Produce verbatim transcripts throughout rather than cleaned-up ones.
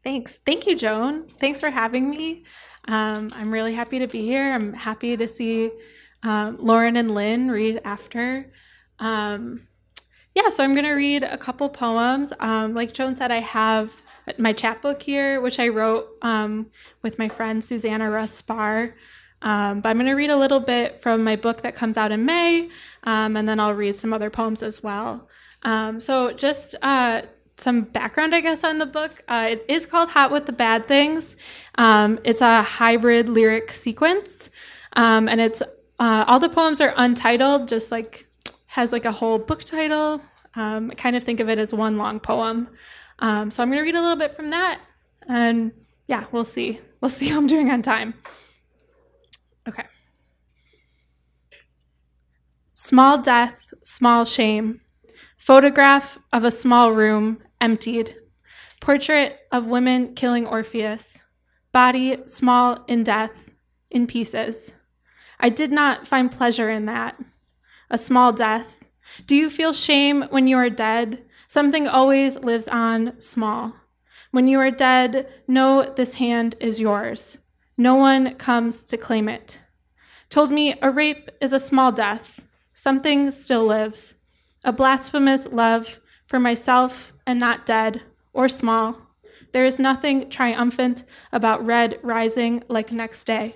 Thanks. Thank you, Joan. Thanks for having me. Um, I'm really happy to be here. I'm happy to see um, Lauren and Lynn read after. Um, yeah, so I'm going to read a couple poems. Um, like Joan said, I have my chapbook here, which I wrote um, with my friend Susanna Russ Spar. Um, but I'm going to read a little bit from my book that comes out in May, um, and then I'll read some other poems as well. Um, so just uh, some background, I guess, on the book. Uh, it is called Hot with the Bad Things. Um, it's a hybrid lyric sequence, um, and it's uh, all the poems are untitled, just like has like a whole book title. Um, I kind of think of it as one long poem. Um, so I'm going to read a little bit from that, and yeah, we'll see. We'll see how I'm doing on time. Okay. Small death, small shame. Photograph of a small room, emptied. Portrait of women killing Orpheus. Body small in death, in pieces. I did not find pleasure in that. A small death. Do you feel shame when you are dead? Something always lives on small. When you are dead, know this hand is yours. No one comes to claim it. Told me a rape is a small death. Something still lives. A blasphemous love for myself and not dead or small. There is nothing triumphant about red rising like next day.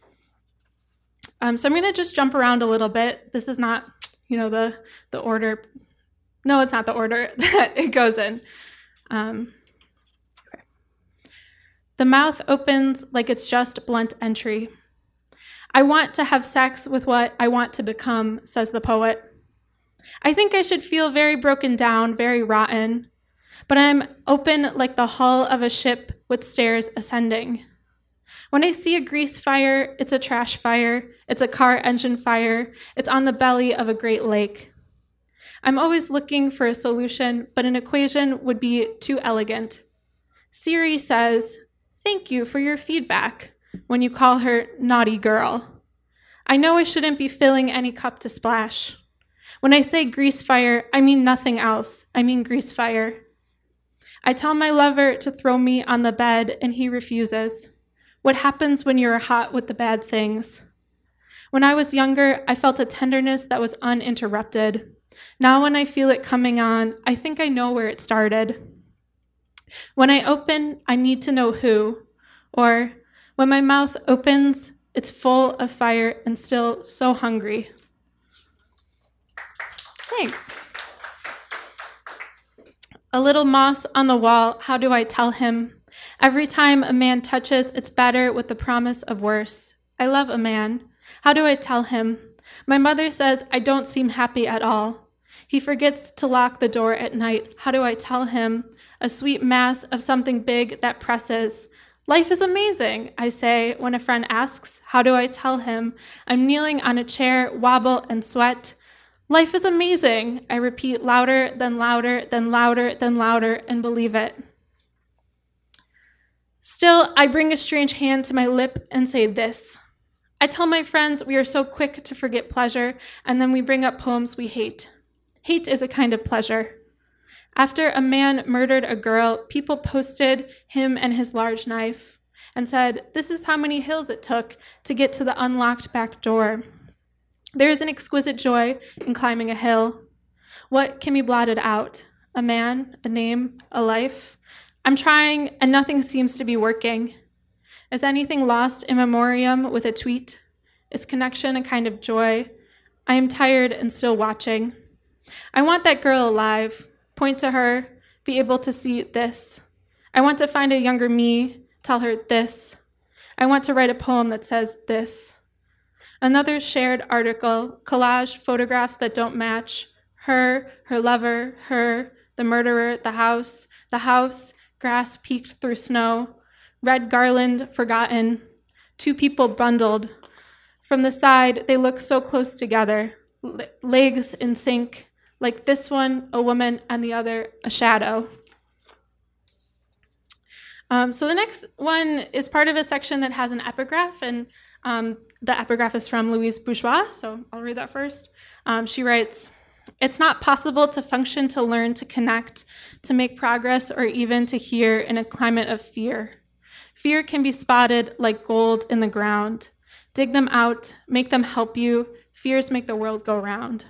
Um, so I'm going to just jump around a little bit. This is not, you know, the, the order. No, it's not the order that it goes in. Um, okay. The mouth opens like it's just blunt entry. I want to have sex with what I want to become, says the poet. I think I should feel very broken down, very rotten, but I'm open like the hull of a ship with stairs ascending. When I see a grease fire, it's a trash fire, it's a car engine fire, it's on the belly of a great lake. I'm always looking for a solution, but an equation would be too elegant. Siri says, "Thank you for your feedback," when you call her naughty girl. I know I shouldn't be filling any cup to splash. When I say grease fire, I mean nothing else. I mean grease fire. I tell my lover to throw me on the bed, and he refuses. What happens when you're hot with the bad things? When I was younger, I felt a tenderness that was uninterrupted. Now when I feel it coming on, I think I know where it started. When I open, I need to know who. Or, when my mouth opens, it's full of fire and still so hungry. Thanks. A little moss on the wall, how do I tell him? Every time a man touches, it's better with the promise of worse. I love a man. How do I tell him? My mother says I don't seem happy at all. He forgets to lock the door at night. How do I tell him? A sweet mass of something big that presses. Life is amazing, I say when a friend asks. How do I tell him? I'm kneeling on a chair, wobble and sweat. Life is amazing, I repeat louder, then louder, then louder, then louder, and believe it. Still, I bring a strange hand to my lip and say this. I tell my friends we are so quick to forget pleasure, and then we bring up poems we hate. Hate is a kind of pleasure. After a man murdered a girl, people posted him and his large knife and said, this is how many hills it took to get to the unlocked back door. There is an exquisite joy in climbing a hill. What can be blotted out? A man, a name, a life? I'm trying, and nothing seems to be working. Is anything lost in memoriam with a tweet? Is connection a kind of joy? I am tired and still watching. I want that girl alive. Point to her, be able to see this. I want to find a younger me, tell her this. I want to write a poem that says this. Another shared article, collage photographs that don't match. Her, her lover, her, the murderer, the house, the house, grass peeked through snow. Red garland, forgotten. Two people bundled. From the side, they look so close together. L- legs in sync. Like this one, a woman, and the other, a shadow. Um, so the next one is part of a section that has an epigraph, and um, the epigraph is from Louise Bourgeois, so I'll read that first. Um, she writes, It's not possible to function, to learn, to connect, to make progress, or even to hear in a climate of fear. Fear can be spotted like gold in the ground. Dig them out, make them help you. Fears make the world go round.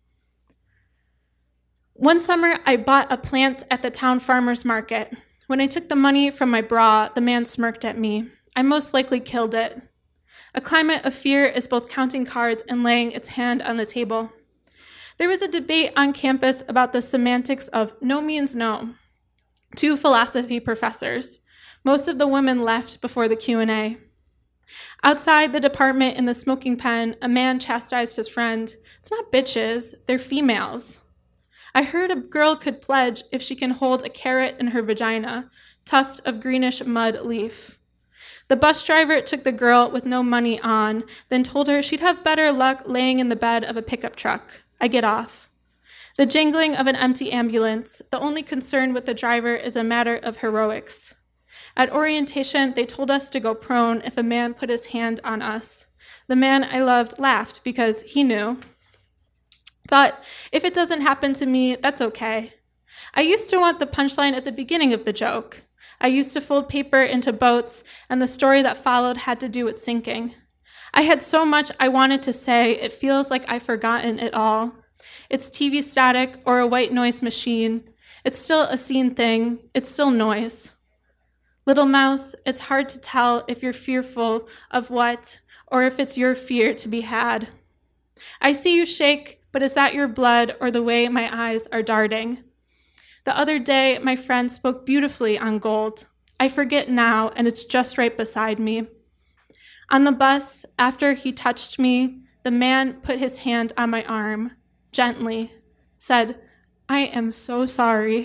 One summer, I bought a plant at the town farmer's market. When I took the money from my bra, the man smirked at me. I most likely killed it. A climate of fear is both counting cards and laying its hand on the table. There was a debate on campus about the semantics of no means no. Two philosophy professors. Most of the women left before the Q and A. Outside the department in the smoking pen, a man chastised his friend. It's not bitches, they're females. I heard a girl could pledge if she can hold a carrot in her vagina, tuft of greenish mud leaf. The bus driver took the girl with no money on, then told her she'd have better luck laying in the bed of a pickup truck. I get off. The jingling of an empty ambulance, the only concern with the driver is a matter of heroics. At orientation, they told us to go prone if a man put his hand on us. The man I loved laughed because he knew. Thought, if it doesn't happen to me, that's okay. I used to want the punchline at the beginning of the joke. I used to fold paper into boats, and the story that followed had to do with sinking. I had so much I wanted to say, it feels like I've forgotten it all. It's T V static or a white noise machine. It's still a seen thing. It's still noise. Little mouse, it's hard to tell if you're fearful of what, or if it's your fear to be had. I see you shake, but is that your blood or the way my eyes are darting? The other day, my friend spoke beautifully on gold. I forget now, and it's just right beside me. On the bus, after he touched me, the man put his hand on my arm, gently, said, I am so sorry.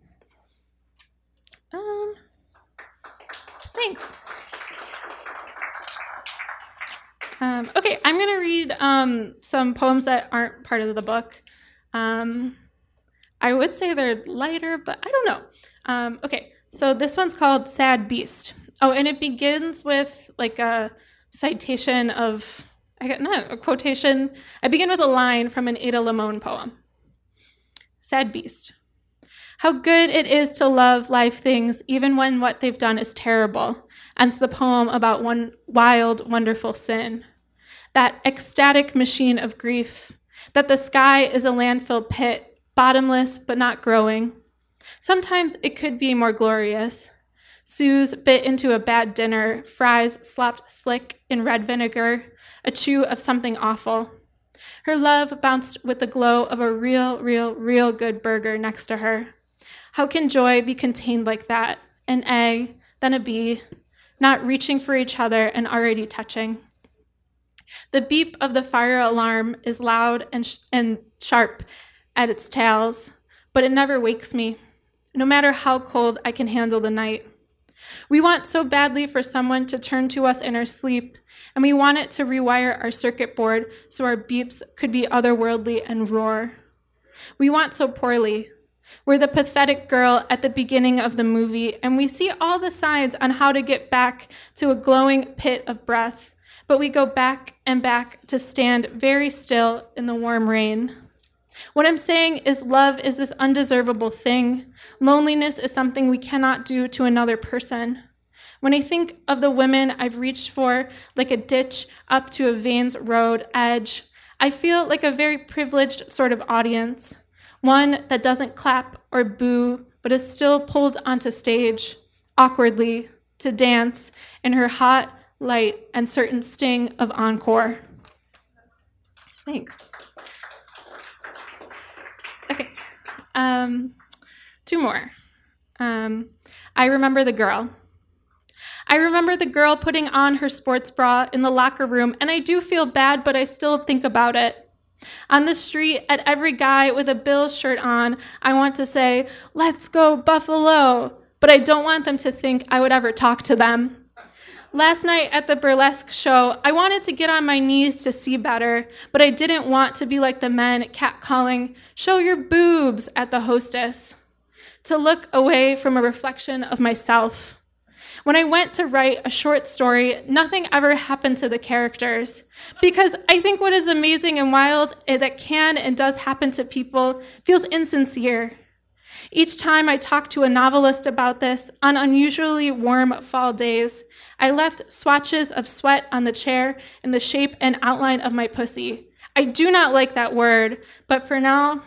Um, thanks. Um, okay, I'm going to read um, some poems that aren't part of the book. Um, I would say they're lighter, but I don't know. Um, okay, so this one's called Sad Beast. Oh, and it begins with like a citation of, I got not a quotation. I begin with a line from an Ada Limon poem. Sad Beast. How good it is to love live things, even when what they've done is terrible. Ends the poem about one wild, wonderful sin. That ecstatic machine of grief, that the sky is a landfill pit, bottomless but not growing. Sometimes it could be more glorious. Sue's bit into a bad dinner, fries slopped slick in red vinegar, a chew of something awful. Her love bounced with the glow of a real, real, real good burger next to her. How can joy be contained like that? An A, then a B, not reaching for each other and already touching. The beep of the fire alarm is loud and, sh- and sharp at its tails, but it never wakes me, no matter how cold I can handle the night. We want so badly for someone to turn to us in our sleep, and we want it to rewire our circuit board so our beeps could be otherworldly and roar. We want so poorly. We're the pathetic girl at the beginning of the movie, and we see all the signs on how to get back to a glowing pit of breath, but we go back and back to stand very still in the warm rain. What I'm saying is love is this undeservable thing. Loneliness is something we cannot do to another person. When I think of the women I've reached for like a ditch up to a Vane's Road edge, I feel like a very privileged sort of audience, one that doesn't clap or boo, but is still pulled onto stage, awkwardly, to dance in her hot light and certain sting of encore. Thanks. Okay, um, two more. Um, I remember the girl. I remember the girl putting on her sports bra in the locker room, and I do feel bad, but I still think about it. On the street, at every guy with a Bills shirt on, I want to say, "Let's go Buffalo," but I don't want them to think I would ever talk to them. Last night at the burlesque show, I wanted to get on my knees to see better, but I didn't want to be like the men catcalling, "Show your boobs," at the hostess. To look away from a reflection of myself. When I went to write a short story, nothing ever happened to the characters, because I think what is amazing and wild that can and does happen to people feels insincere. Each time I talked to a novelist about this on unusually warm fall days, I left swatches of sweat on the chair in the shape and outline of my pussy. I do not like that word, but for now,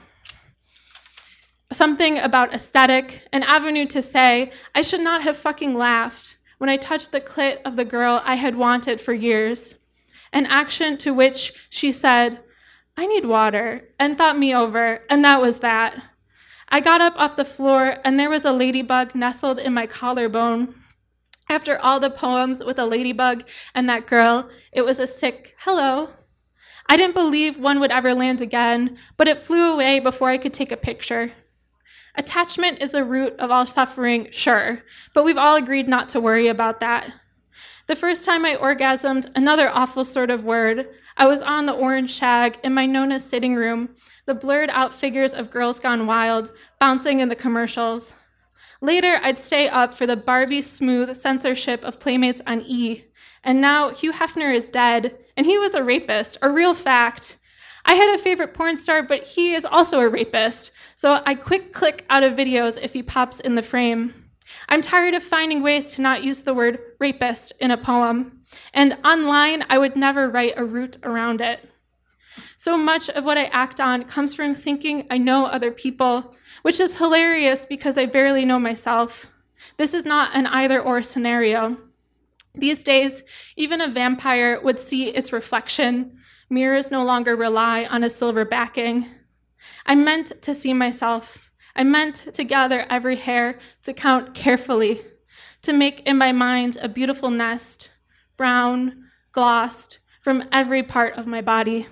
something about aesthetic, an avenue to say, I should not have fucking laughed when I touched the clit of the girl I had wanted for years. An action to which she said, I need water, and thought me over, and that was that. I got up off the floor, and there was a ladybug nestled in my collarbone. After all the poems with a ladybug and that girl, it was a sick hello. I didn't believe one would ever land again, but it flew away before I could take a picture. Attachment is the root of all suffering, sure, but we've all agreed not to worry about that. The first time I orgasmed, another awful sort of word, I was on the orange shag in my Nona's sitting room, the blurred out figures of Girls Gone Wild bouncing in the commercials. Later, I'd stay up for the Barbie smooth censorship of Playmates on E, and now Hugh Hefner is dead, and he was a rapist, a real fact. I had a favorite porn star, but he is also a rapist, so I quick click out of videos if he pops in the frame. I'm tired of finding ways to not use the word rapist in a poem, and online I would never write a root around it. So much of what I act on comes from thinking I know other people, which is hilarious because I barely know myself. This is not an either-or scenario. These days, even a vampire would see its reflection. Mirrors no longer rely on a silver backing. I meant to see myself. I meant to gather every hair, to count carefully, to make in my mind a beautiful nest, brown, glossed, from every part of my body.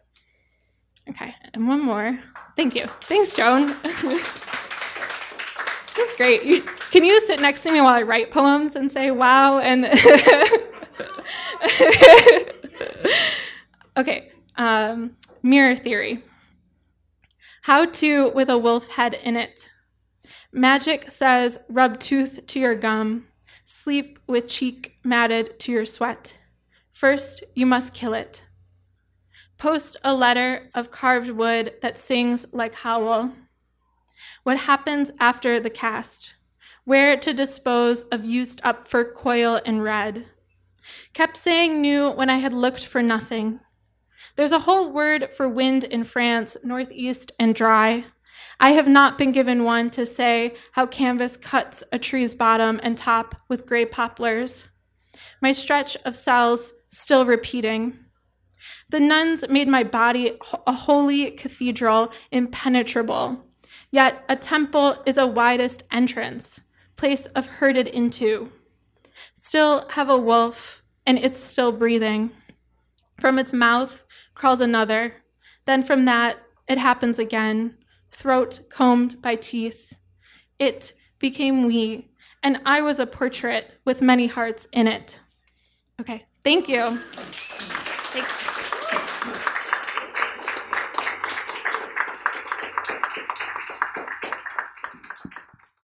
Okay, and one more. Thank you. Thanks, Joan. This is great. You, can you sit next to me while I write poems and say, wow, and... Okay, um, mirror theory. How to with a wolf head in it. Magic says, rub tooth to your gum, sleep with cheek matted to your sweat. First, you must kill it. Post a letter of carved wood that sings like howl. What happens after the cast? Where to dispose of used up fur coil and red. Kept saying new when I had looked for nothing. There's a whole word for wind in France, northeast and dry. I have not been given one to say how canvas cuts a tree's bottom and top with gray poplars. My stretch of cells still repeating. The nuns made my body a holy cathedral, impenetrable. Yet a temple is a widest entrance, place of herded into. Still have a wolf, and it's still breathing. From its mouth crawls another. Then from that, it happens again, throat combed by teeth. It became we, and I was a portrait with many hearts in it. Okay, thank you.